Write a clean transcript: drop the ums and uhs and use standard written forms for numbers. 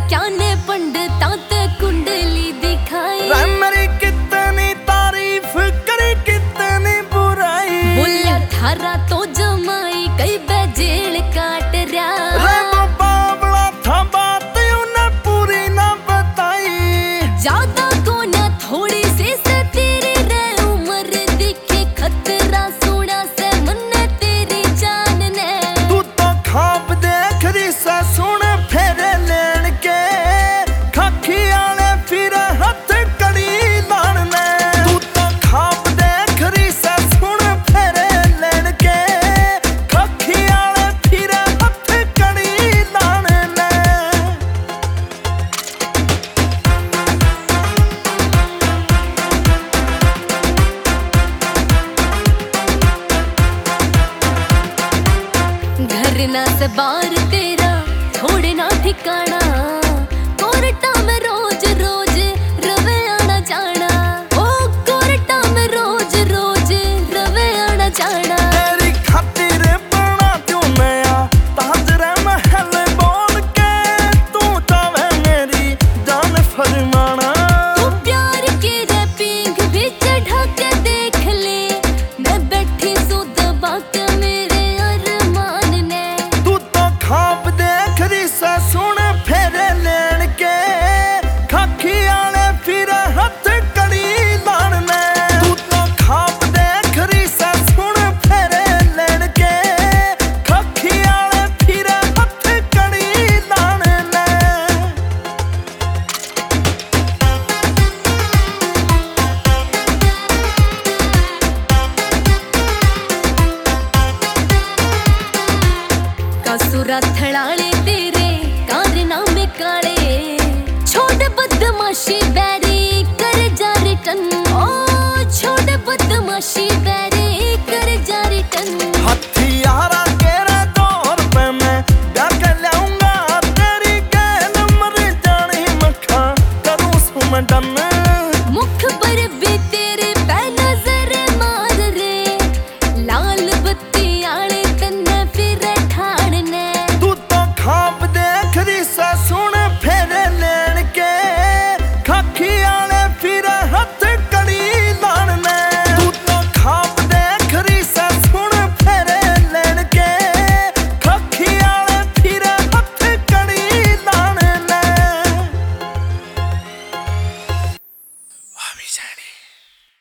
क्या ने पंडिता ते कुंडली दिखाई। मेरी कितनी तारीफ करी कितनी बुराई, बोलिया थारा तो जमाई कई बेजेल काट रहा। बावला था बात उन्हें पूरी ना बताई। ज्यादा को ना थोड़ी सी से तेरी रे उम्र दिखे खतरा सोना से मन तेरी जान ने। तू तो खाब देख रही से सुन फेरे लेन के, खाखी आले फिर हाथ कड़ी लान ने। तू तो खाब देख रही से सुन फेरे लेन के, खाखी आले फिर हाथ कड़ी लान ने। घर ना से बार तेरा छोड़ना ठिकाना,